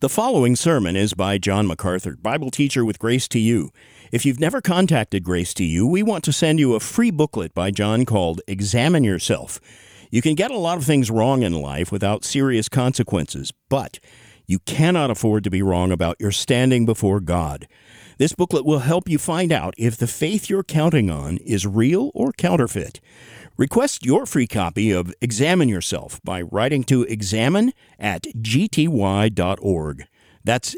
The following sermon is by John MacArthur, Bible teacher with Grace to You. If you've never contacted Grace to You, we want to send you a free booklet by John called Examine Yourself. You can get a lot of things wrong in life without serious consequences, but you cannot afford to be wrong about your standing before God. This booklet will help you find out if the faith you're counting on is real or counterfeit. Request your free copy of Examine Yourself by writing to examine@gty.org. That's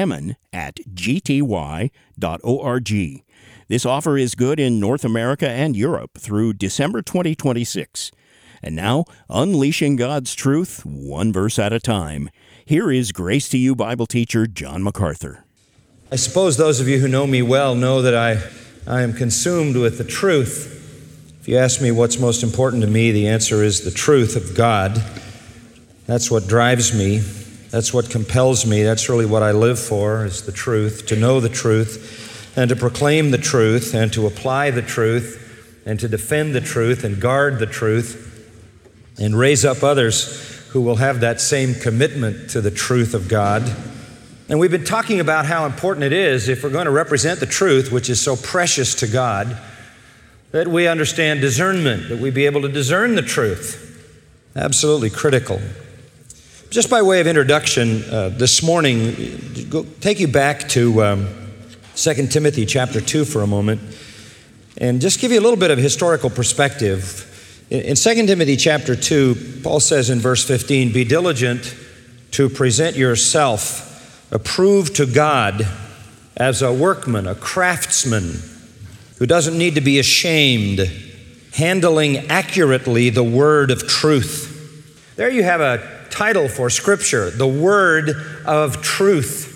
examine@gty.org. This offer is good in North America and Europe through December 2026. And now, unleashing God's truth, one verse at a time. Here is Grace to You Bible teacher John MacArthur. I suppose those of you who know me well know that I am consumed with the truth. If you ask me what's most important to me, the answer is the truth of God. That's what drives me. That's what compels me. That's really what I live for, is the truth, to know the truth, and to proclaim the truth, and to apply the truth, and to defend the truth, and guard the truth, and raise up others who will have that same commitment to the truth of God. And we've been talking about how important it is, if we're going to represent the truth, which is so precious to God, that we understand discernment, that we be able to discern the truth. Absolutely critical. Just by way of introduction, this morning, take you back to 2 Timothy chapter 2 for a moment, and just give you a little bit of historical perspective. In 2 Timothy chapter 2, Paul says in verse 15, "Be diligent to present yourself approved to God as a workman, a craftsman, who doesn't need to be ashamed, handling accurately the word of truth." There you have a title for Scripture, the word of truth.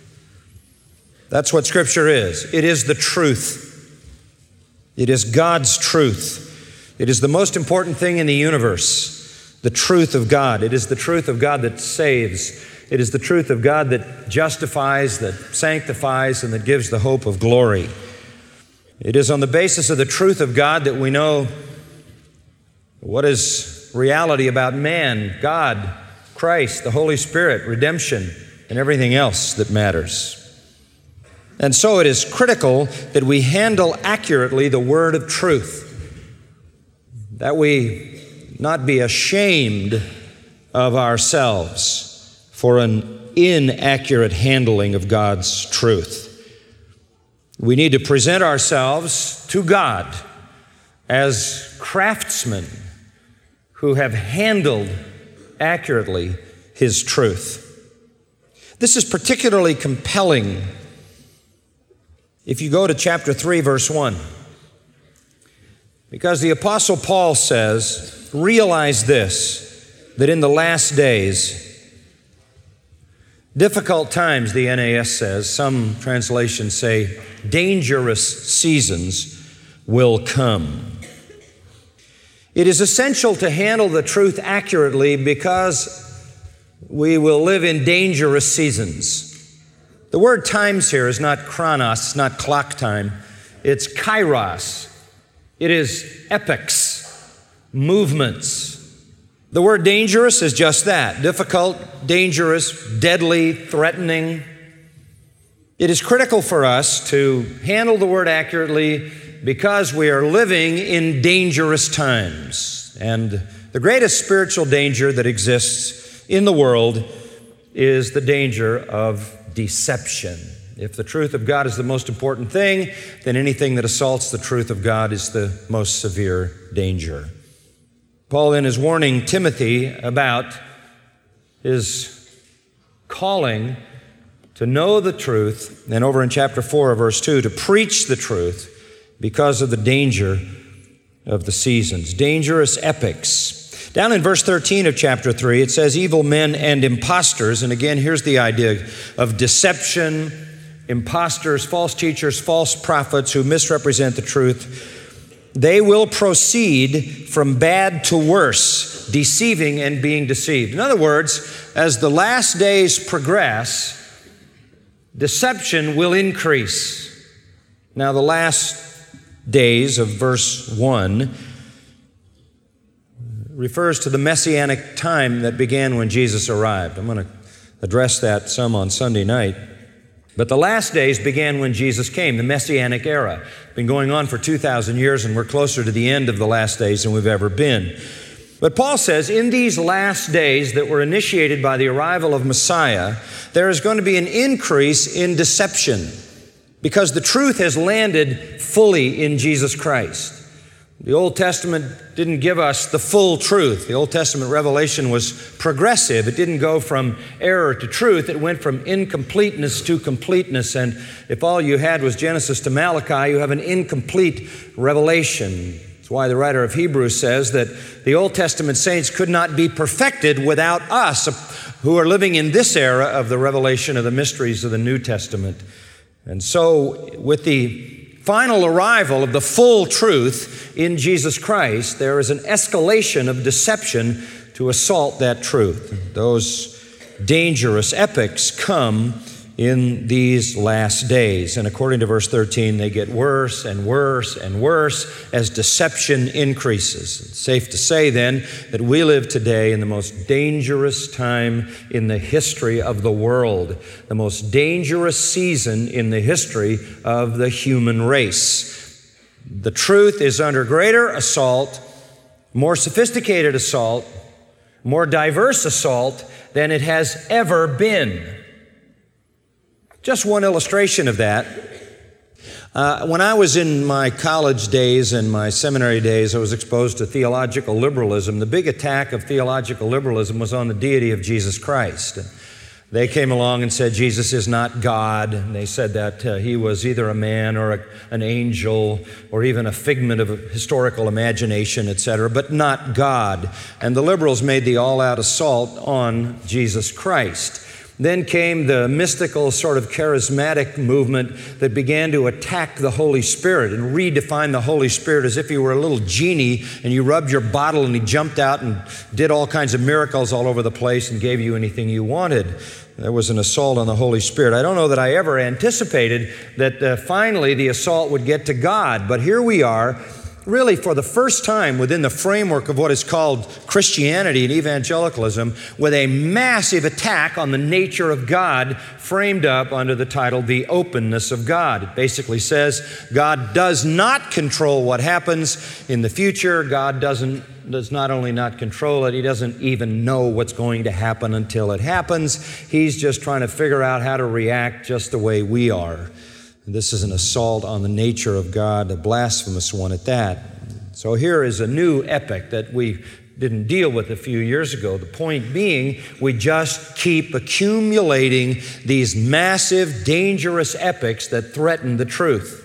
That's what Scripture is. It is the truth. It is God's truth. It is the most important thing in the universe, the truth of God. It is the truth of God that saves. It is the truth of God that justifies, that sanctifies, and that gives the hope of glory. It is on the basis of the truth of God that we know what is reality about man, God, Christ, the Holy Spirit, redemption, and everything else that matters. And so it is critical that we handle accurately the word of truth, that we not be ashamed of ourselves for an inaccurate handling of God's truth. We need to present ourselves to God as craftsmen who have handled accurately His truth. This is particularly compelling if you go to chapter 3, verse 1. Because the Apostle Paul says, "Realize this, that in the last days, difficult times," the NAS says, some translations say, dangerous seasons will come. It is essential to handle the truth accurately because we will live in dangerous seasons. The word times here is not chronos, it's not clock time. It's kairos. It is epochs, movements. The word dangerous is just that, difficult, dangerous, deadly, threatening. It is critical for us to handle the word accurately because we are living in dangerous times. And the greatest spiritual danger that exists in the world is the danger of deception. If the truth of God is the most important thing, then anything that assaults the truth of God is the most severe danger. Paul then is warning Timothy about his calling to know the truth, and over in chapter 4, verse 2, to preach the truth because of the danger of the seasons, dangerous epochs. Down in verse 13 of chapter 3, it says, "Evil men and impostors," and again, here's the idea of deception, impostors, false teachers, false prophets who misrepresent the truth. "They will proceed from bad to worse, deceiving and being deceived." In other words, as the last days progress, deception will increase. Now, the last days of verse 1 refers to the messianic time that began when Jesus arrived. I'm going to addressed that some on Sunday night. But the last days began when Jesus came, the Messianic era. It's been going on for 2,000 years, and we're closer to the end of the last days than we've ever been. But Paul says, in these last days that were initiated by the arrival of Messiah, there is going to be an increase in deception because the truth has landed fully in Jesus Christ. The Old Testament didn't give us the full truth. The Old Testament revelation was progressive. It didn't go from error to truth. It went from incompleteness to completeness. And if all you had was Genesis to Malachi, you have an incomplete revelation. That's why the writer of Hebrews says that the Old Testament saints could not be perfected without us, who are living in this era of the revelation of the mysteries of the New Testament. And so, with the final arrival of the full truth in Jesus Christ, there is an escalation of deception to assault that truth. Those dangerous epochs come in these last days. And according to verse 13, they get worse and worse and worse as deception increases. It's safe to say then that we live today in the most dangerous time in the history of the world, the most dangerous season in the history of the human race. The truth is under greater assault, more sophisticated assault, more diverse assault than it has ever been. Just one illustration of that. When I was in my college days and my seminary days, I was exposed to theological liberalism. The big attack of theological liberalism was on the deity of Jesus Christ. They came along and said Jesus is not God. And they said that he was either a man or an angel or even a figment of historical imagination, etc., but not God. And the liberals made the all-out assault on Jesus Christ. Then came the mystical sort of charismatic movement that began to attack the Holy Spirit and redefine the Holy Spirit as if he were a little genie and you rubbed your bottle and he jumped out and did all kinds of miracles all over the place and gave you anything you wanted. There was an assault on the Holy Spirit. I don't know that I ever anticipated that finally the assault would get to God, but here we are, really for the first time within the framework of what is called Christianity and evangelicalism, with a massive attack on the nature of God framed up under the title, The Openness of God. It basically says God does not control what happens in the future. God does not only not control it, he doesn't even know what's going to happen until it happens. He's just trying to figure out how to react just the way we are. This is an assault on the nature of God, a blasphemous one at that. So here is a new epic that we didn't deal with a few years ago. The point being, we just keep accumulating these massive, dangerous epics that threaten the truth.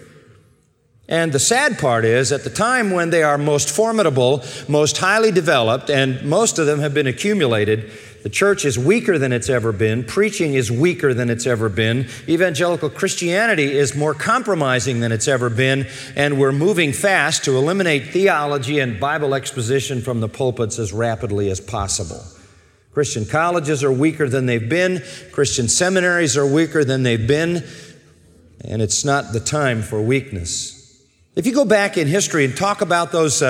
And the sad part is, at the time when they are most formidable, most highly developed, and most of them have been accumulated, the church is weaker than it's ever been. Preaching is weaker than it's ever been. Evangelical Christianity is more compromising than it's ever been. And we're moving fast to eliminate theology and Bible exposition from the pulpits as rapidly as possible. Christian colleges are weaker than they've been. Christian seminaries are weaker than they've been. And it's not the time for weakness. If you go back in history and talk about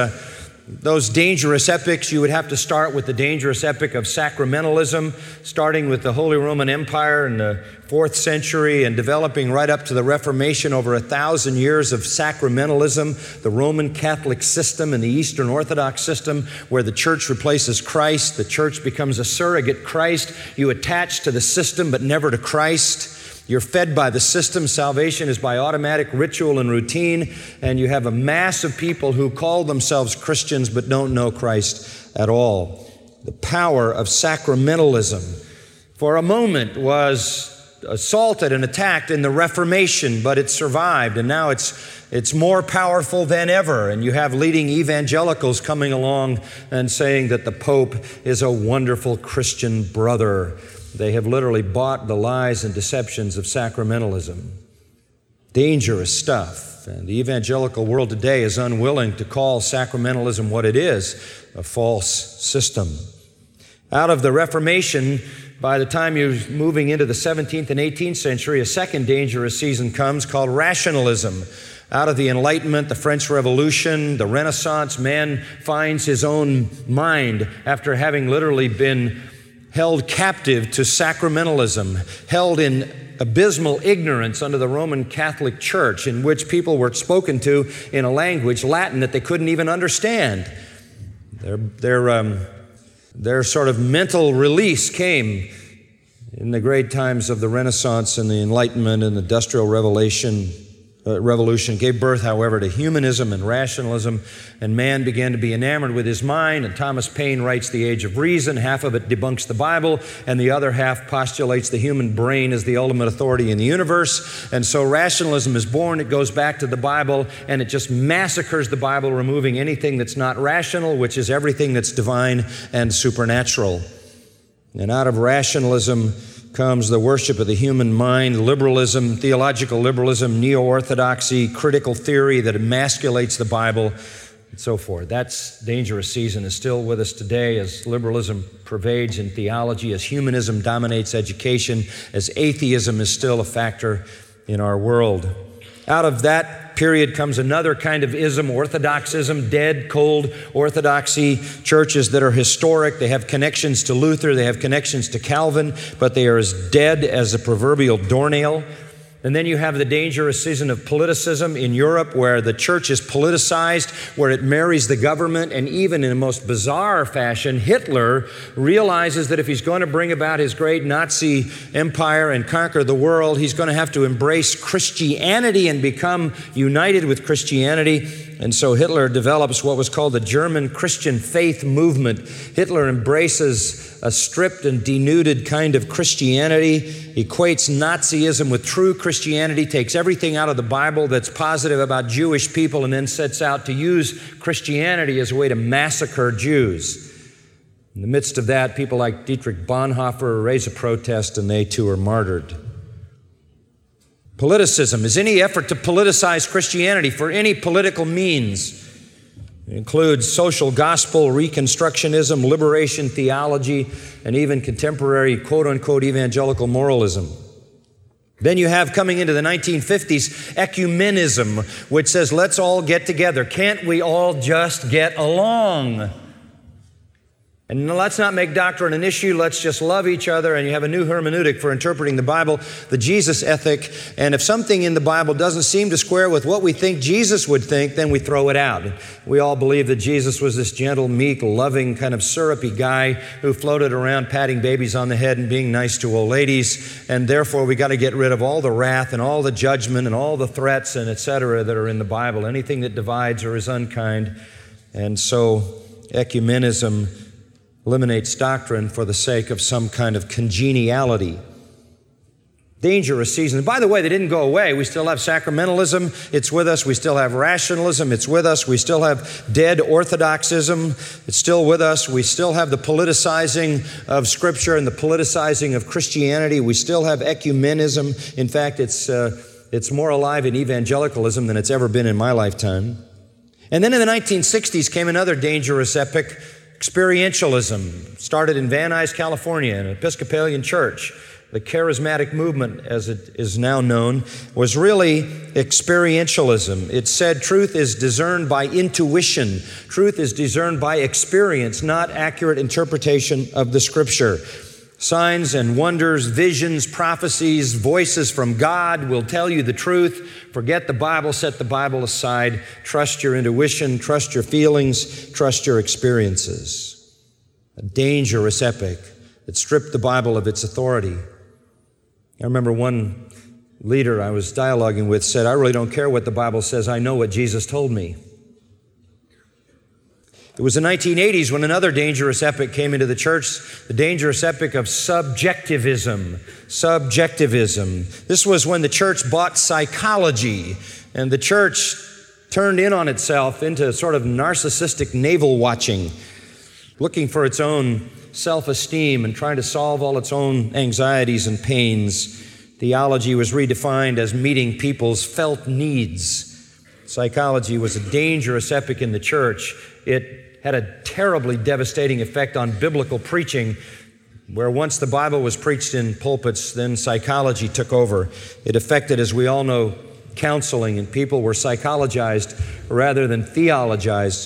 those dangerous epics, you would have to start with the dangerous epic of sacramentalism, starting with the Holy Roman Empire in the 4th century and developing right up to the Reformation, over 1,000 years of sacramentalism, the Roman Catholic system and the Eastern Orthodox system, where the church replaces Christ, the church becomes a surrogate Christ. You attach to the system but never to Christ. You're fed by the system. Salvation is by automatic ritual and routine. And you have a mass of people who call themselves Christians but don't know Christ at all. The power of sacramentalism, for a moment, was assaulted and attacked in the Reformation, but it survived. And now it's more powerful than ever. And you have leading evangelicals coming along and saying that the Pope is a wonderful Christian brother. They have literally bought the lies and deceptions of sacramentalism. Dangerous stuff. And the evangelical world today is unwilling to call sacramentalism what it is, a false system. Out of the Reformation, by the time you're moving into the 17th and 18th century, a second dangerous season comes called rationalism. Out of the Enlightenment, the French Revolution, the Renaissance, man finds his own mind after having literally been held captive to sacramentalism, held in abysmal ignorance under the Roman Catholic Church, in which people were spoken to in a language, Latin, that they couldn't even understand. Their sort of mental release came in the great times of the Renaissance and the Enlightenment and the Industrial Revolution, gave birth, however, to humanism and rationalism, and man began to be enamored with his mind. And Thomas Paine writes The Age of Reason. Half of it debunks the Bible, and the other half postulates the human brain as the ultimate authority in the universe. And so rationalism is born. It goes back to the Bible, and it just massacres the Bible, removing anything that's not rational, which is everything that's divine and supernatural. And out of rationalism comes the worship of the human mind, liberalism, theological liberalism, neo-orthodoxy, critical theory that emasculates the Bible, and so forth. That's dangerous season is still with us today as liberalism pervades in theology, as humanism dominates education, as atheism is still a factor in our world. Out of that period comes another kind of ism, orthodoxism, dead, cold orthodoxy, churches that are historic. They have connections to Luther, they have connections to Calvin, but they are as dead as a proverbial doornail. And then you have the dangerous season of politicism in Europe, where the church is politicized, where it marries the government, and even in a most bizarre fashion, Hitler realizes that if he's going to bring about his great Nazi empire and conquer the world, he's going to have to embrace Christianity and become united with Christianity. And so Hitler develops what was called the German Christian faith movement. Hitler embraces a stripped and denuded kind of Christianity, equates Nazism with true Christianity, takes everything out of the Bible that's positive about Jewish people, and then sets out to use Christianity as a way to massacre Jews. In the midst of that, people like Dietrich Bonhoeffer raise a protest, and they too are martyred. Politicism is any effort to politicize Christianity for any political means. It includes social gospel, reconstructionism, liberation theology, and even contemporary quote-unquote evangelical moralism. Then you have, coming into the 1950s, ecumenism, which says, let's all get together. Can't we all just get along? And let's not make doctrine an issue. Let's just love each other. And you have a new hermeneutic for interpreting the Bible, the Jesus ethic. And if something in the Bible doesn't seem to square with what we think Jesus would think, then we throw it out. We all believe that Jesus was this gentle, meek, loving, kind of syrupy guy who floated around patting babies on the head and being nice to old ladies. And therefore, we got to get rid of all the wrath and all the judgment and all the threats and et cetera that are in the Bible. Anything that divides or is unkind. And so ecumenism eliminates doctrine for the sake of some kind of congeniality. Dangerous season. By the way, they didn't go away. We still have sacramentalism. It's with us. We still have rationalism. It's with us. We still have dead orthodoxism. It's still with us. We still have the politicizing of Scripture and the politicizing of Christianity. We still have ecumenism. In fact, it's more alive in evangelicalism than it's ever been in my lifetime. And then in the 1960s came another dangerous epoch. Experientialism started in Van Nuys, California, an Episcopalian church. The charismatic movement, as it is now known, was really experientialism. It said truth is discerned by intuition. Truth is discerned by experience, not accurate interpretation of the Scripture. Signs and wonders, visions, prophecies, voices from God will tell you the truth. Forget the Bible, set the Bible aside. Trust your intuition, trust your feelings, trust your experiences. A dangerous epoch that stripped the Bible of its authority. I remember one leader I was dialoguing with said, I really don't care what the Bible says, I know what Jesus told me. It was the 1980s when another dangerous epoch came into the church, the dangerous epoch of subjectivism. Subjectivism. This was when the church bought psychology, and the church turned in on itself into sort of narcissistic navel watching, looking for its own self-esteem and trying to solve all its own anxieties and pains. Theology was redefined as meeting people's felt needs. Psychology was a dangerous epoch in the church. It had a terribly devastating effect on biblical preaching, where once the Bible was preached in pulpits, then psychology took over. It affected, as we all know, counseling, and people were psychologized rather than theologized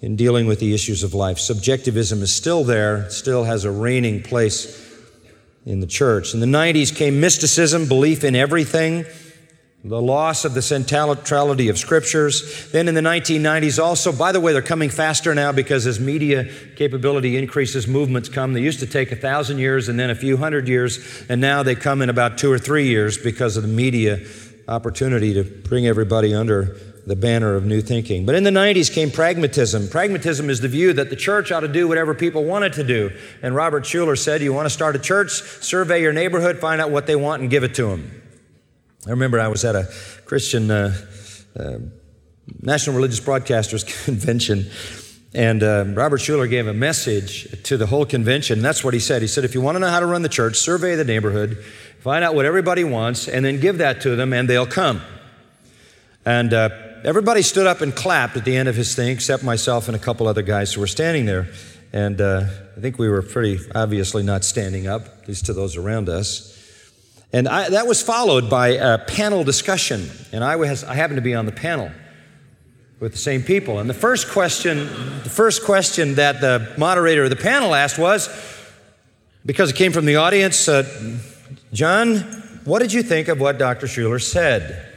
in dealing with the issues of life. Subjectivism is still there, still has a reigning place in the church. In the 90s came mysticism, belief in everything, the loss of the centrality of scriptures. Then in the 1990s also, by the way, they're coming faster now because as media capability increases, movements come. They used to take 1,000 years and then a few hundred years, and now they come in about 2 or 3 years because of the media opportunity to bring everybody under the banner of new thinking. But in the 90s came pragmatism. Pragmatism is the view that the church ought to do whatever people want it to do. And Robert Schuller said, you want to start a church, survey your neighborhood, find out what they want and give it to them. I remember I was at a Christian National Religious Broadcasters Convention, and Robert Schuller gave a message to the whole convention. And that's what he said. He said, if you want to know how to run the church, survey the neighborhood, find out what everybody wants, and then give that to them, and they'll come. And everybody stood up and clapped at the end of his thing, except myself and a couple other guys who were standing there. And I think we were pretty obviously not standing up, at least to those around us. And that was followed by a panel discussion. And I happened to be on the panel with the same people. And the first question that the moderator of the panel asked was, because it came from the audience, John, what did you think of what Dr. Schuller said?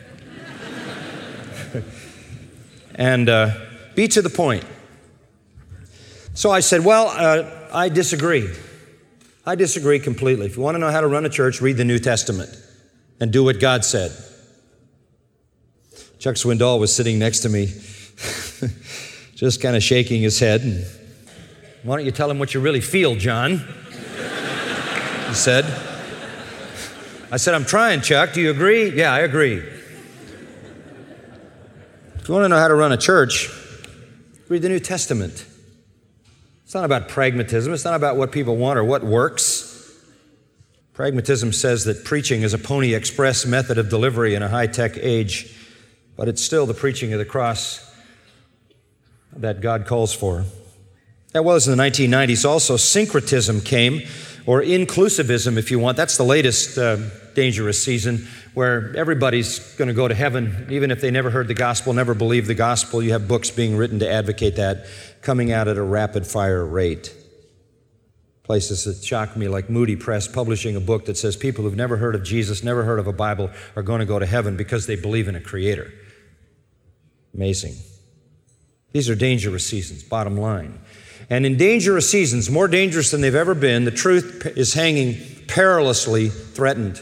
And be to the point. So I said, well, I disagree. I disagree completely. If you want to know how to run a church, read the New Testament and do what God said. Chuck Swindoll was sitting next to me, just kind of shaking his head. And, why don't you tell him what you really feel, John? He said. I said, I'm trying, Chuck. Do you agree? Yeah, I agree. If you want to know how to run a church, read the New Testament. It's not about pragmatism. It's not about what people want or what works. Pragmatism says that preaching is a Pony Express method of delivery in a high-tech age, but it's still the preaching of the cross that God calls for. That was in the 1990s. Also, syncretism came, or inclusivism, if you want. That's the latest dangerous season, where everybody's going to go to heaven, even if they never heard the gospel, never believed the gospel. You have books being written to advocate that, coming out at a rapid-fire rate. Places that shock me, like Moody Press, publishing a book that says people who've never heard of Jesus, never heard of a Bible, are going to go to heaven because they believe in a creator. Amazing. These are dangerous seasons, bottom line. And in dangerous seasons, more dangerous than they've ever been, the truth is hanging perilously threatened.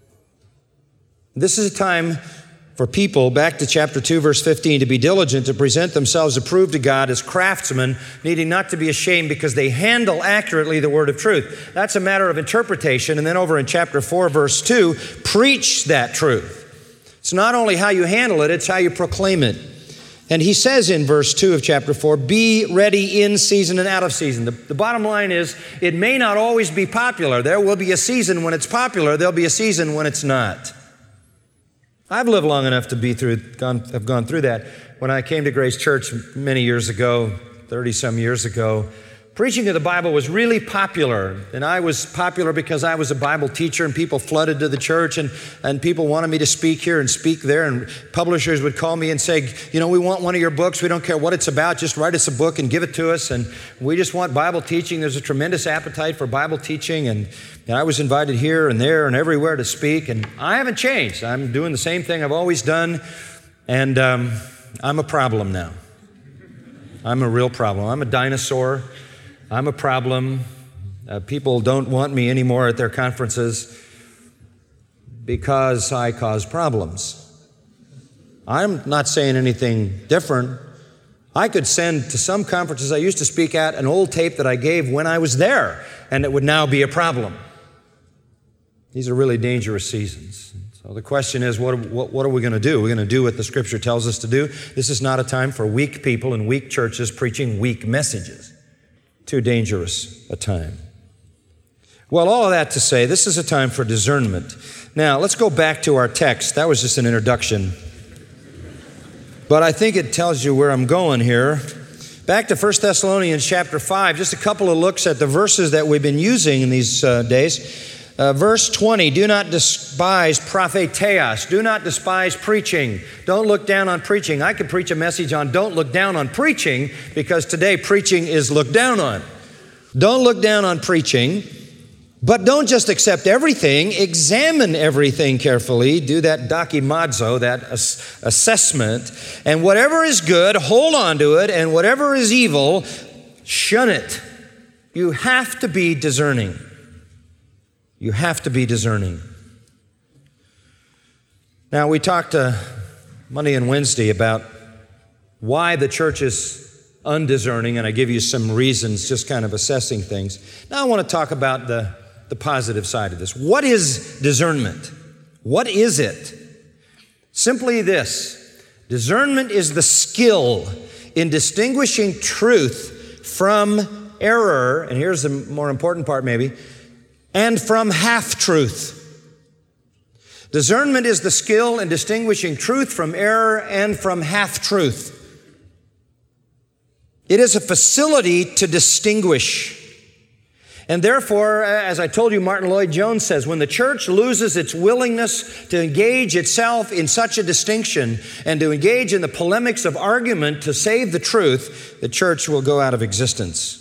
This is a time for people, back to chapter 2, verse 15, to be diligent, to present themselves approved to God as craftsmen, needing not to be ashamed because they handle accurately the word of truth. That's a matter of interpretation. And then over in chapter 4, verse 2, preach that truth. It's not only how you handle it, it's how you proclaim it. And he says in verse 2 of chapter 4, be ready in season and out of season. The bottom line is, it may not always be popular. There will be a season when it's popular. There'll be a season when it's not. I've lived long enough to have gone through that. When I came to Grace Church many years ago, 30-some years ago, preaching of the Bible was really popular. And I was popular because I was a Bible teacher, and people flooded to the church, and people wanted me to speak here and speak there. And publishers would call me and say, we want one of your books. We don't care what it's about. Just write us a book and give it to us. And we just want Bible teaching. There's a tremendous appetite for Bible teaching. And I was invited here and there and everywhere to speak. And I haven't changed. I'm doing the same thing I've always done. And I'm a problem now. I'm a real problem. I'm a dinosaur. I'm a problem. People don't want me anymore at their conferences because I cause problems. I'm not saying anything different. I could send to some conferences I used to speak at an old tape that I gave when I was there, and it would now be a problem. These are really dangerous seasons. So the question is, what are we going to do? We're going to do what the Scripture tells us to do. This is not a time for weak people and weak churches preaching weak messages. Too dangerous a time. Well, all of that to say, this is a time for discernment. Now, let's go back to our text. That was just an introduction. But I think it tells you where I'm going here. Back to 1 Thessalonians chapter 5, just a couple of looks at the verses that we've been using in these days. Verse 20, do not despise propheteos. Do not despise preaching. Don't look down on preaching. I could preach a message on don't look down on preaching because today preaching is looked down on. Don't look down on preaching, but don't just accept everything. Examine everything carefully. Do that dokimazo, that assessment. And whatever is good, hold on to it. And whatever is evil, shun it. You have to be discerning. You have to be discerning. Now, we talked Monday and Wednesday about why the church is undiscerning, and I give you some reasons, just kind of assessing things. Now I want to talk about the positive side of this. What is discernment? What is it? Simply this. Discernment is the skill in distinguishing truth from error, and here's the more important part maybe, and from half-truth. Discernment is the skill in distinguishing truth from error and from half-truth. It is a facility to distinguish. And therefore, as I told you, Martin Lloyd-Jones says, when the church loses its willingness to engage itself in such a distinction and to engage in the polemics of argument to save the truth, the church will go out of existence.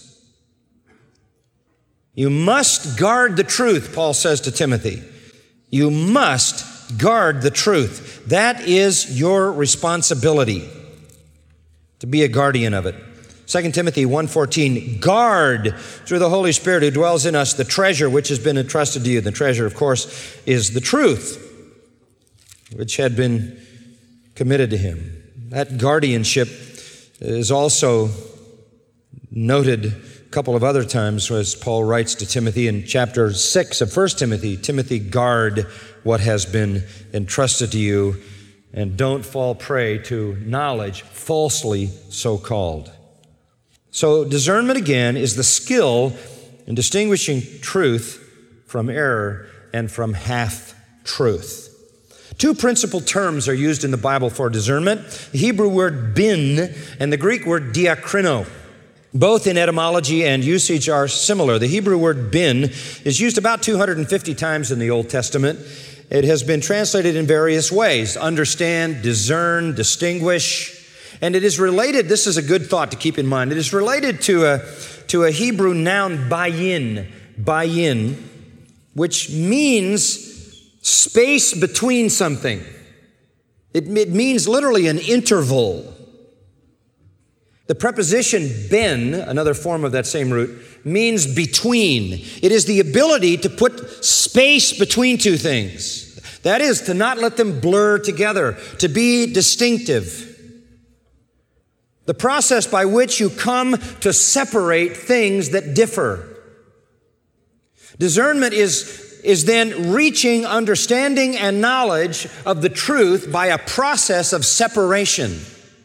You must guard the truth, Paul says to Timothy. You must guard the truth. That is your responsibility, to be a guardian of it. 2 Timothy 1:14, guard through the Holy Spirit who dwells in us the treasure which has been entrusted to you. The treasure, of course, is the truth which had been committed to him. That guardianship is also noted a couple of other times as Paul writes to Timothy in chapter 6 of 1 Timothy. Timothy, guard what has been entrusted to you and don't fall prey to knowledge falsely so called. So discernment, again, is the skill in distinguishing truth from error and from half-truth. Two principal terms are used in the Bible for discernment, the Hebrew word bin and the Greek word diakrino. Both in etymology and usage are similar. The Hebrew word bin is used about 250 times in the Old Testament. It has been translated in various ways: understand, discern, distinguish. And it is related, this is a good thought to keep in mind, it is related to a Hebrew noun bayin, which means space between something. It means literally an interval. The preposition ben, another form of that same root, means between. It is the ability to put space between two things. That is, to not let them blur together, to be distinctive. The process by which you come to separate things that differ. Discernment is then reaching understanding and knowledge of the truth by a process of separation.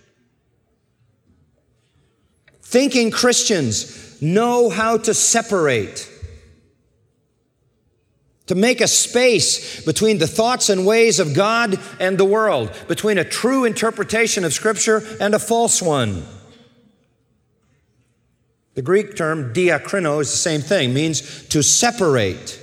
Thinking Christians know how to separate, to make a space between the thoughts and ways of God and the world, between a true interpretation of Scripture and a false one. The Greek term diakrino is the same thing, means to separate.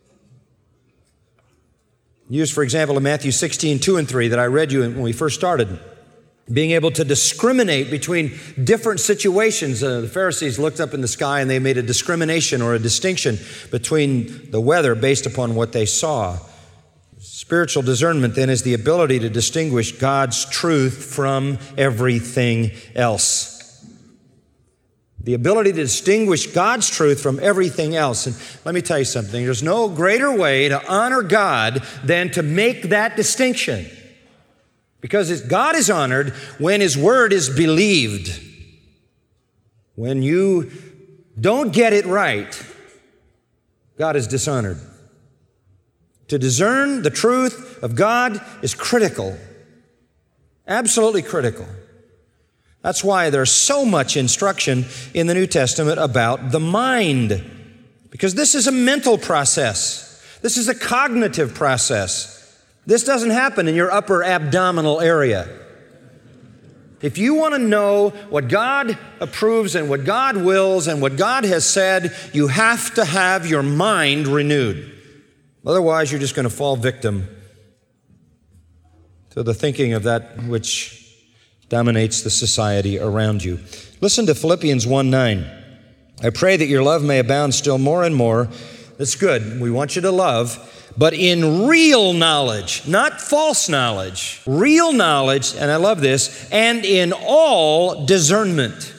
Used, for example, in Matthew 16:2 and 3 that I read you when we first started. Being able to discriminate between different situations. The Pharisees looked up in the sky and they made a discrimination or a distinction between the weather based upon what they saw. Spiritual discernment then is the ability to distinguish God's truth from everything else. The ability to distinguish God's truth from everything else. And let me tell you something. There's no greater way to honor God than to make that distinction. Because God is honored when His word is believed. When you don't get it right, God is dishonored. To discern the truth of God is critical. Absolutely critical. That's why there's so much instruction in the New Testament about the mind. Because this is a mental process. This is a cognitive process. This doesn't happen in your upper abdominal area. If you want to know what God approves and what God wills and what God has said, you have to have your mind renewed. Otherwise, you're just going to fall victim to the thinking of that which dominates the society around you. Listen to Philippians 1:9. I pray that your love may abound still more and more. That's good. We want you to love, but in real knowledge, not false knowledge, real knowledge, and I love this, and in all discernment.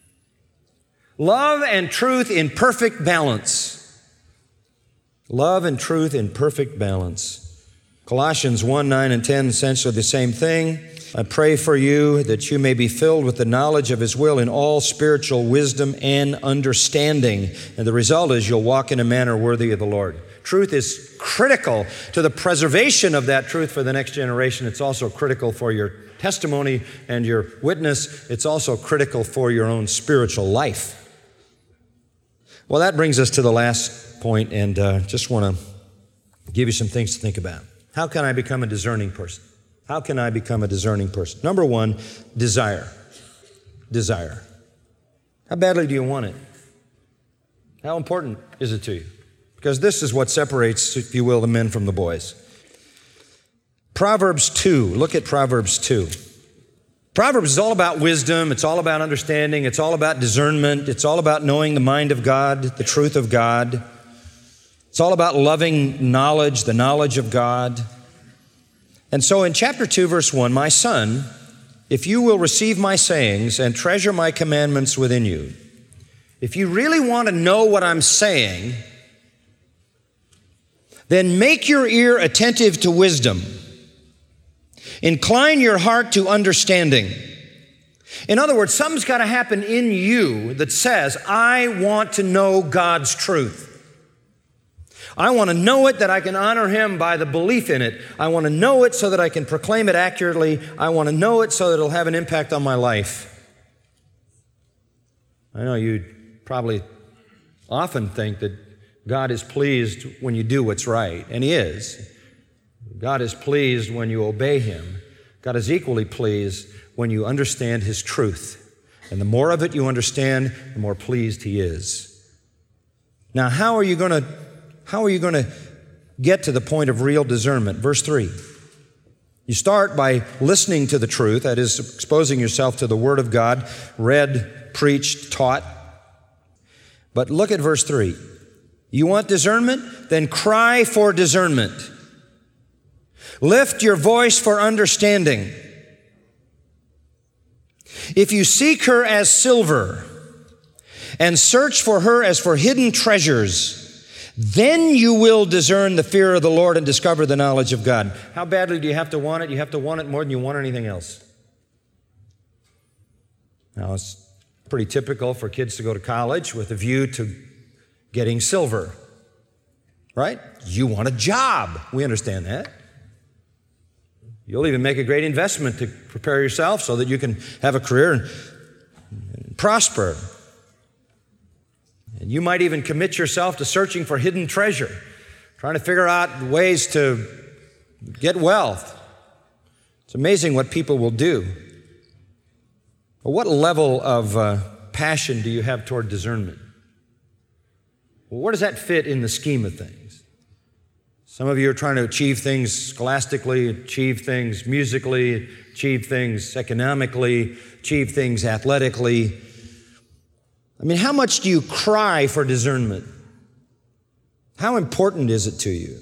Love and truth in perfect balance. Love and truth in perfect balance. Colossians 1:9 and 10, essentially the same thing. I pray for you that you may be filled with the knowledge of His will in all spiritual wisdom and understanding. And the result is you'll walk in a manner worthy of the Lord. Truth is critical to the preservation of that truth for the next generation. It's also critical for your testimony and your witness. It's also critical for your own spiritual life. Well, that brings us to the last point, and just want to give you some things to think about. How can I become a discerning person? How can I become a discerning person? Number one, desire. Desire. How badly do you want it? How important is it to you? Because this is what separates, if you will, the men from the boys. Proverbs 2. Look at Proverbs 2. Proverbs is all about wisdom. It's all about understanding. It's all about discernment. It's all about knowing the mind of God, the truth of God. It's all about loving knowledge, the knowledge of God. And so in chapter 2, verse 1, my son, if you will receive my sayings and treasure my commandments within you, if you really want to know what I'm saying, then make your ear attentive to wisdom. Incline your heart to understanding. In other words, something's got to happen in you that says, I want to know God's truth. I want to know it that I can honor Him by the belief in it. I want to know it so that I can proclaim it accurately. I want to know it so that it'll have an impact on my life. I know you probably often think that God is pleased when you do what's right, and He is. God is pleased when you obey Him. God is equally pleased when you understand His truth. And the more of it you understand, the more pleased He is. Now, how are you going to get to the point of real discernment? Verse 3. You start by listening to the truth, that is, exposing yourself to the Word of God, read, preached, taught. But look at verse 3. You want discernment? Then cry for discernment. Lift your voice for understanding. If you seek her as silver and search for her as for hidden treasures, then you will discern the fear of the Lord and discover the knowledge of God. How badly do you have to want it? You have to want it more than you want anything else. Now, it's pretty typical for kids to go to college with a view to getting silver, right? You want a job. We understand that. You'll even make a great investment to prepare yourself so that you can have a career and prosper. And you might even commit yourself to searching for hidden treasure, trying to figure out ways to get wealth. It's amazing what people will do. But what level of passion do you have toward discernment? Well, where does that fit in the scheme of things? Some of you are trying to achieve things scholastically, achieve things musically, achieve things economically, achieve things athletically. I mean, how much do you cry for discernment? How important is it to you?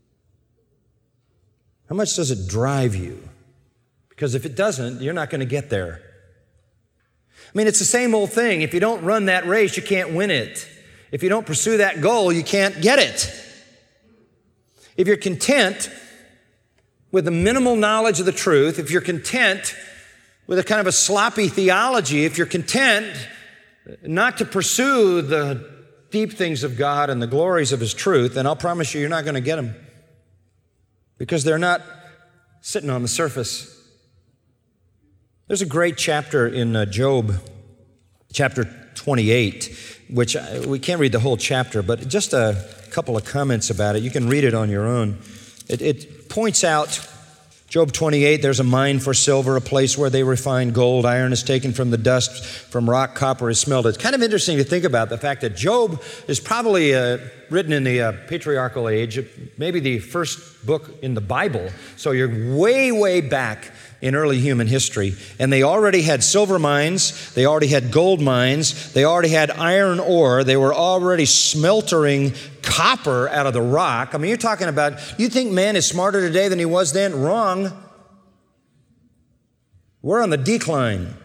How much does it drive you? Because if it doesn't, you're not going to get there. I mean, it's the same old thing. If you don't run that race, you can't win it. If you don't pursue that goal, you can't get it. If you're content with the minimal knowledge of the truth, if you're content with a kind of a sloppy theology, if you're content not to pursue the deep things of God and the glories of His truth, then I'll promise you're not going to get them because they're not sitting on the surface. There's a great chapter in Job, chapter 28, which we can't read the whole chapter, but just a couple of comments about it. You can read it on your own. It points out Job 28, there's a mine for silver, a place where they refine gold. Iron is taken from the dust, from rock, copper is smelted. It's kind of interesting to think about the fact that Job is probably written in the patriarchal age, maybe the first book in the Bible. So you're way, way back in early human history. And they already had silver mines, they already had gold mines, they already had iron ore, they were already smeltering copper out of the rock. I mean, you're talking about, you think man is smarter today than he was then? Wrong. We're on the decline.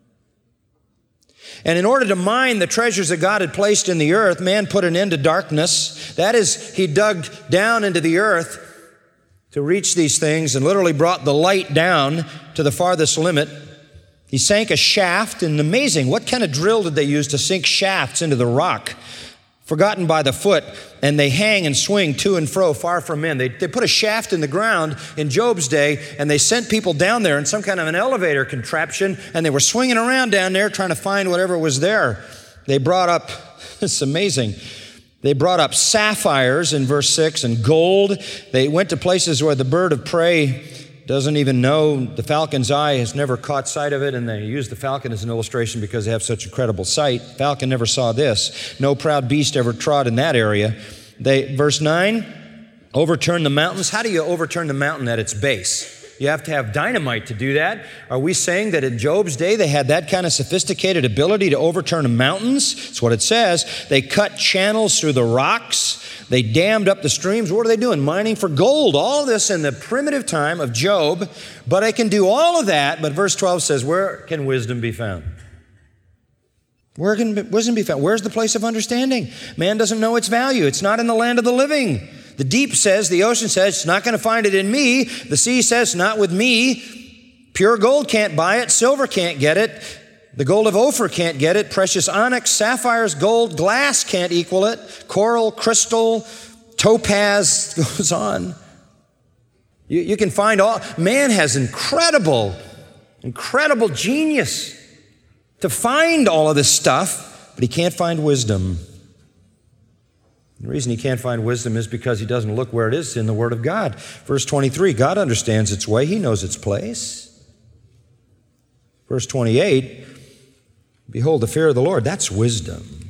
And in order to mine the treasures that God had placed in the earth, man put an end to darkness. That is, he dug down into the earth to reach these things and literally brought the light down to the farthest limit. He sank a shaft, and amazing, what kind of drill did they use to sink shafts into the rock? Forgotten by the foot, and they hang and swing to and fro far from men. They put a shaft in the ground in Job's day, and they sent people down there in some kind of an elevator contraption, and they were swinging around down there trying to find whatever was there. They brought up, it's amazing, they brought up sapphires in verse 6 and gold. They went to places where the bird of prey doesn't even know. The falcon's eye has never caught sight of it, and they use the falcon as an illustration because they have such incredible sight. Falcon never saw this. No proud beast ever trod in that area. Verse 9, overturn the mountains. How do you overturn the mountain at its base? You have to have dynamite to do that. Are we saying that in Job's day they had that kind of sophisticated ability to overturn mountains? That's what it says. They cut channels through the rocks. They dammed up the streams. What are they doing? Mining for gold. All this in the primitive time of Job. But I can do all of that. But verse 12 says, where can wisdom be found? Where can wisdom be found? Where's the place of understanding? Man doesn't know its value. It's not in the land of the living. The deep says, the ocean says, it's not going to find it in me. The sea says, not with me. Pure gold can't buy it. Silver can't get it. The gold of Ophir can't get it. Precious onyx, sapphires, gold, glass can't equal it. Coral, crystal, topaz, goes on. You can find all. Man has incredible genius to find all of this stuff, but he can't find wisdom. The reason he can't find wisdom is because he doesn't look where it is in the Word of God. Verse 23, God understands its way. He knows its place. Verse 28, behold, the fear of the Lord, that's wisdom.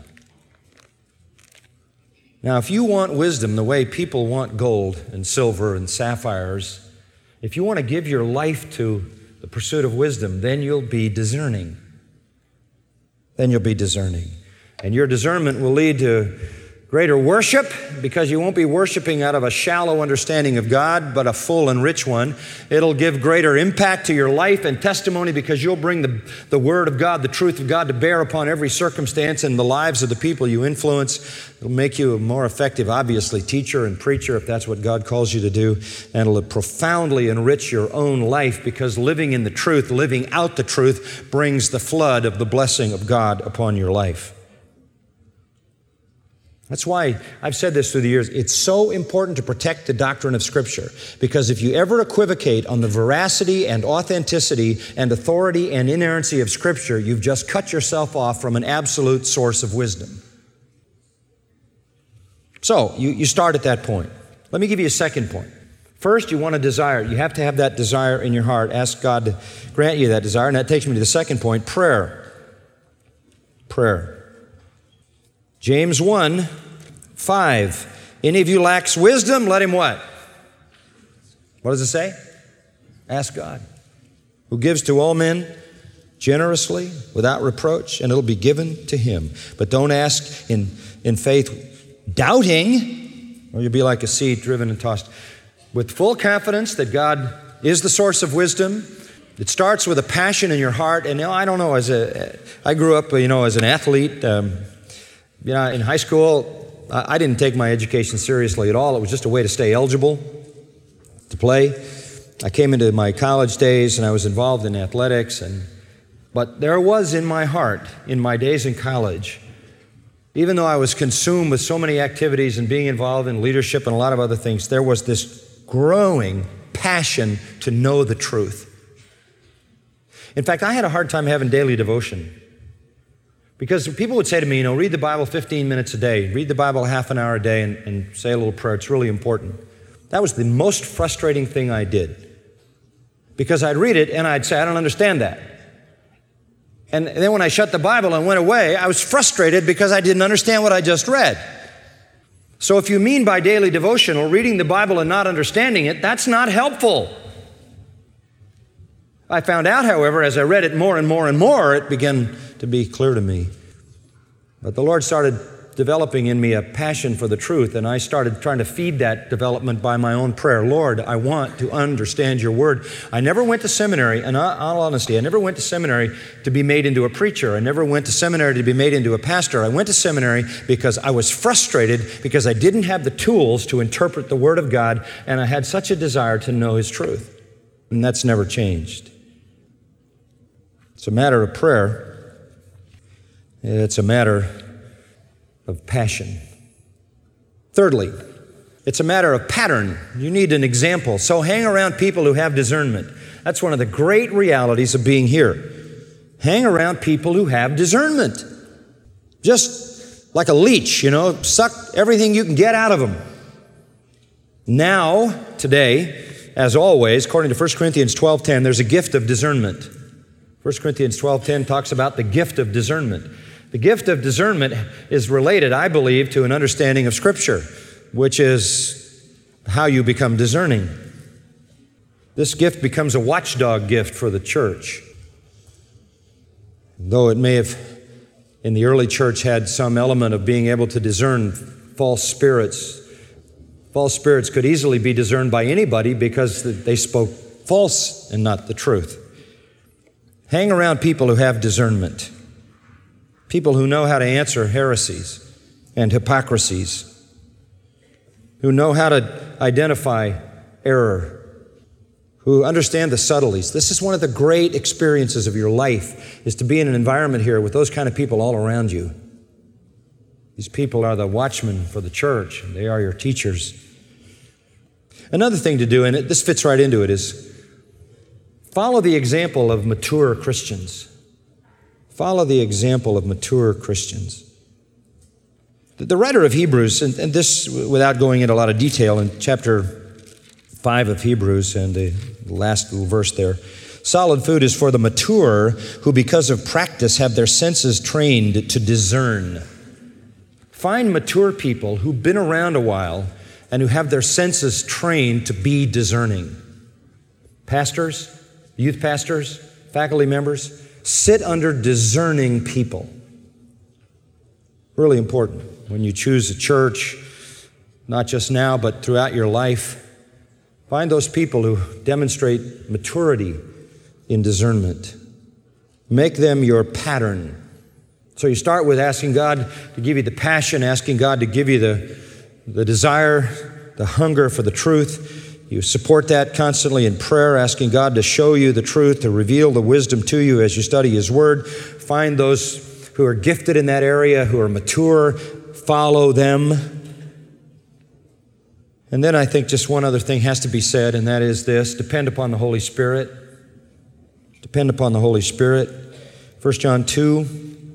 Now, if you want wisdom the way people want gold and silver and sapphires, if you want to give your life to the pursuit of wisdom, then you'll be discerning. Then you'll be discerning. And your discernment will lead to greater worship, because you won't be worshiping out of a shallow understanding of God, but a full and rich one. It'll give greater impact to your life and testimony, because you'll bring the Word of God, the truth of God, to bear upon every circumstance in the lives of the people you influence. It'll make you a more effective, obviously, teacher and preacher, if that's what God calls you to do. And it'll profoundly enrich your own life, because living in the truth, living out the truth, brings the flood of the blessing of God upon your life. That's why I've said this through the years. It's so important to protect the doctrine of Scripture, because if you ever equivocate on the veracity and authenticity and authority and inerrancy of Scripture, you've just cut yourself off from an absolute source of wisdom. So you start at that point. Let me give you a second point. First, you want a desire. You have to have that desire in your heart. Ask God to grant you that desire. And that takes me to the second point, prayer. Prayer. James 1:5. Any of you lacks wisdom, let him what? What does it say? Ask God, who gives to all men generously, without reproach, and it'll be given to him. But don't ask in faith, doubting, or you'll be like a seed driven and tossed. With full confidence that God is the source of wisdom. It starts with a passion in your heart. And I don't know, I grew up, as an athlete. In high school, I didn't take my education seriously at all. It was just a way to stay eligible to play. I came into my college days and I was involved in athletics. But there was in my heart, in my days in college, even though I was consumed with so many activities and being involved in leadership and a lot of other things, there was this growing passion to know the truth. In fact, I had a hard time having daily devotion. Because people would say to me, read the Bible 15 minutes a day, read the Bible half an hour a day, and say a little prayer. It's really important. That was the most frustrating thing I did. because I'd read it and I'd say, I don't understand that. And then when I shut the Bible and went away, I was frustrated because I didn't understand what I just read. So if you mean by daily devotional reading the Bible and not understanding it, that's not helpful. I found out, however, as I read it more and more and more, it began to be clear to me. But the Lord started developing in me a passion for the truth, and I started trying to feed that development by my own prayer. Lord, I want to understand your word. I never went to seminary, in all honesty, I never went to seminary to be made into a preacher. I never went to seminary to be made into a pastor. I went to seminary because I was frustrated because I didn't have the tools to interpret the word of God, and I had such a desire to know his truth. And that's never changed. It's a matter of prayer. It's a matter of passion. Thirdly, it's a matter of pattern. You need an example. So hang around people who have discernment. That's one of the great realities of being here. Hang around people who have discernment. Just like a leech, suck everything you can get out of them. Now, today, as always, according to 1 Corinthians 12:10, there's a gift of discernment. 1 Corinthians 12:10 talks about the gift of discernment. The gift of discernment is related, I believe, to an understanding of Scripture, which is how you become discerning. This gift becomes a watchdog gift for the church. Though it may have, in the early church, had some element of being able to discern false spirits. False spirits could easily be discerned by anybody because they spoke false and not the truth. Hang around people who have discernment. People who know how to answer heresies and hypocrisies, who know how to identify error, who understand the subtleties. This is one of the great experiences of your life, is to be in an environment here with those kind of people all around you. These people are the watchmen for the church, and they are your teachers. Another thing to do, and this fits right into it, is follow the example of mature Christians. Follow the example of mature Christians. The writer of Hebrews, and this without going into a lot of detail, in chapter 5 of Hebrews and the last little verse there, solid food is for the mature who because of practice have their senses trained to discern. Find mature people who've been around a while and who have their senses trained to be discerning. Pastors, youth pastors, faculty members, sit under discerning people. Really important when you choose a church, not just now, but throughout your life. Find those people who demonstrate maturity in discernment. Make them your pattern. So you start with asking God to give you the passion, asking God to give you the desire, the hunger for the truth. You support that constantly in prayer, asking God to show you the truth, to reveal the wisdom to you as you study His Word. Find those who are gifted in that area, who are mature, follow them. And then I think just one other thing has to be said, and that is this: depend upon the Holy Spirit. Depend upon the Holy Spirit. 1 John 2,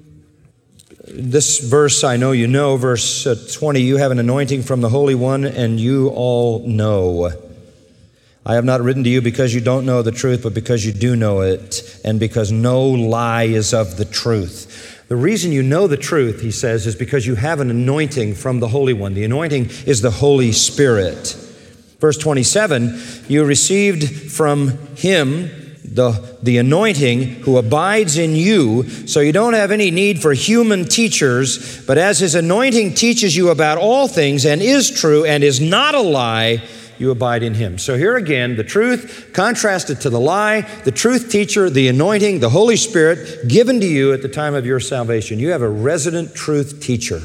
this verse I know you know, verse 20, you have an anointing from the Holy One, and you all know. I have not written to you because you don't know the truth, but because you do know it, and because no lie is of the truth. The reason you know the truth, he says, is because you have an anointing from the Holy One. The anointing is the Holy Spirit. Verse 27, you received from Him the anointing who abides in you, so you don't have any need for human teachers, but as His anointing teaches you about all things and is true and is not a lie, you abide in Him. So here again, the truth contrasted to the lie, the truth teacher, the anointing, the Holy Spirit given to you at the time of your salvation. You have a resident truth teacher.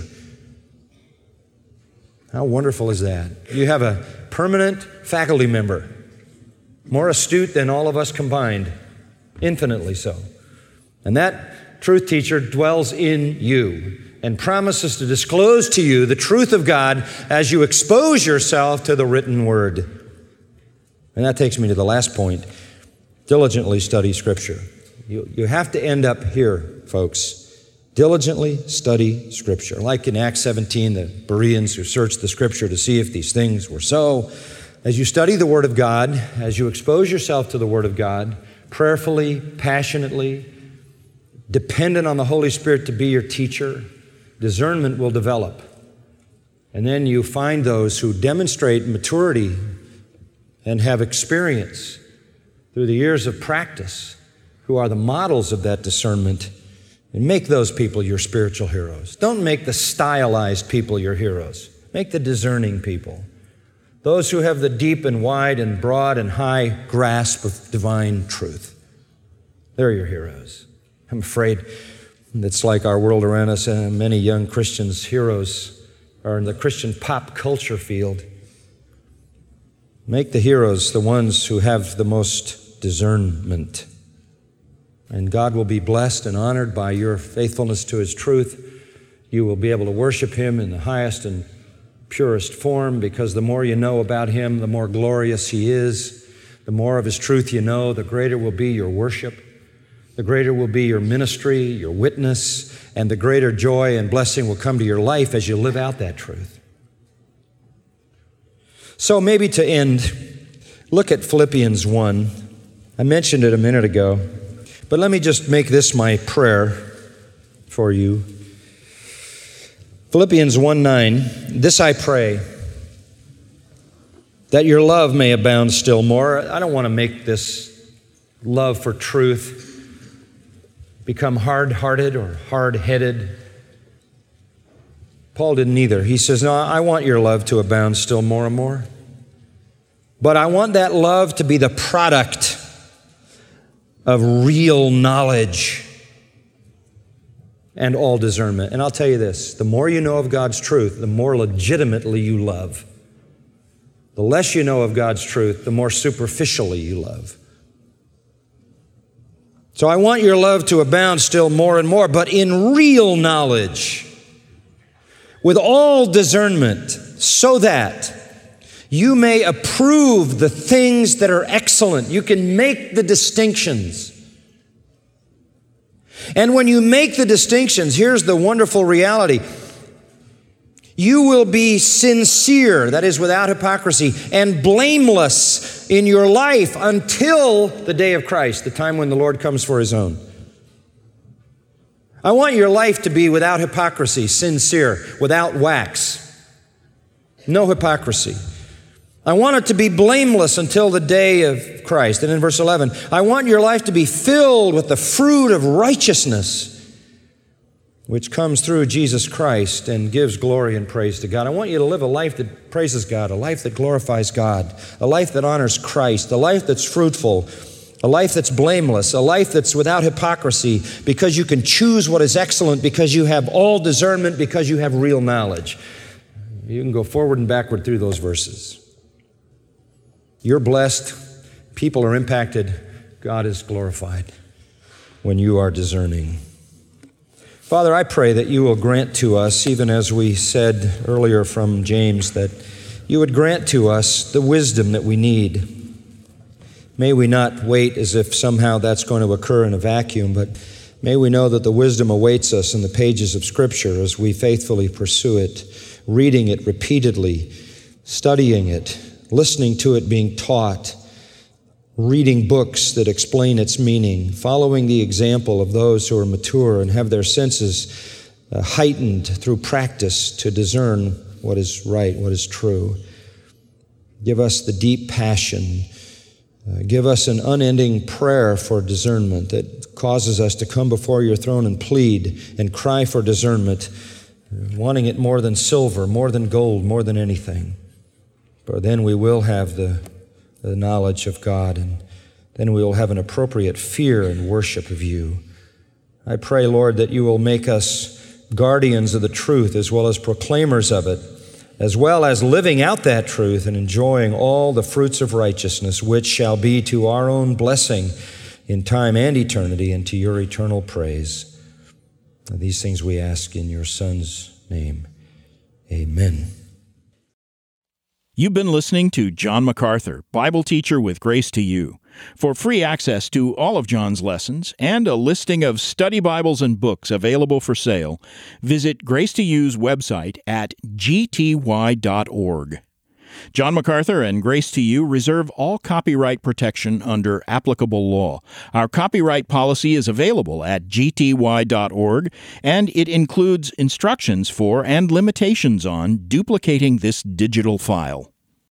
How wonderful is that? You have a permanent faculty member, more astute than all of us combined, infinitely so. And that truth teacher dwells in you and promises to disclose to you the truth of God as you expose yourself to the written word. And that takes me to the last point. Diligently study Scripture. You have to end up here, folks. Diligently study Scripture. Like in Acts 17, the Bereans who searched the Scripture to see if these things were so. As you study the Word of God, as you expose yourself to the Word of God, prayerfully, passionately, dependent on the Holy Spirit to be your teacher, discernment will develop. And then you find those who demonstrate maturity and have experience through the years of practice, who are the models of that discernment, and make those people your spiritual heroes. Don't make the stylized people your heroes. Make the discerning people. Those who have the deep and wide and broad and high grasp of divine truth. They're your heroes. I'm afraid it's like our world around us, and many young Christians' heroes are in the Christian pop culture field. Make the heroes the ones who have the most discernment. And God will be blessed and honored by your faithfulness to His truth. You will be able to worship Him in the highest and purest form, because the more you know about Him, the more glorious He is. The more of His truth you know, the greater will be your worship. The greater will be your ministry, your witness, and the greater joy and blessing will come to your life as you live out that truth. So maybe to end, look at Philippians 1. I mentioned it a minute ago, but let me just make this my prayer for you. Philippians 1:9, this I pray, that your love may abound still more. I don't want to make this love for truth become hard-hearted or hard-headed. Paul didn't either. He says, no, I want your love to abound still more and more. But I want that love to be the product of real knowledge and all discernment. And I'll tell you this, the more you know of God's truth, the more legitimately you love. The less you know of God's truth, the more superficially you love. So I want your love to abound still more and more, but in real knowledge, with all discernment, so that you may approve the things that are excellent. You can make the distinctions. And when you make the distinctions, here's the wonderful reality. You will be sincere, that is without hypocrisy, and blameless in your life until the day of Christ, the time when the Lord comes for His own. I want your life to be without hypocrisy, sincere, without wax. No hypocrisy. I want it to be blameless until the day of Christ. And in verse 11, I want your life to be filled with the fruit of righteousness, which comes through Jesus Christ and gives glory and praise to God. I want you to live a life that praises God, a life that glorifies God, a life that honors Christ, a life that's fruitful, a life that's blameless, a life that's without hypocrisy, because you can choose what is excellent, because you have all discernment, because you have real knowledge. You can go forward and backward through those verses. You're blessed. People are impacted. God is glorified when you are discerning. Father, I pray that you will grant to us, even as we said earlier from James, that you would grant to us the wisdom that we need. May we not wait as if somehow that's going to occur in a vacuum, but may we know that the wisdom awaits us in the pages of Scripture as we faithfully pursue it, reading it repeatedly, studying it, listening to it being taught, reading books that explain its meaning, following the example of those who are mature and have their senses heightened through practice to discern what is right, what is true. Give us the deep passion. Give us an unending prayer for discernment that causes us to come before your throne and plead and cry for discernment, wanting it more than silver, more than gold, more than anything. For then we will have the knowledge of God, and then we will have an appropriate fear and worship of you. I pray, Lord, that you will make us guardians of the truth as well as proclaimers of it, as well as living out that truth and enjoying all the fruits of righteousness, which shall be to our own blessing in time and eternity, and to your eternal praise. These things we ask in your Son's name. Amen. You've been listening to John MacArthur, Bible teacher with Grace to You. For free access to all of John's lessons and a listing of study Bibles and books available for sale, visit Grace to You's website at gty.org. John MacArthur and Grace to You reserve all copyright protection under applicable law. Our copyright policy is available at gty.org, and it includes instructions for and limitations on duplicating this digital file.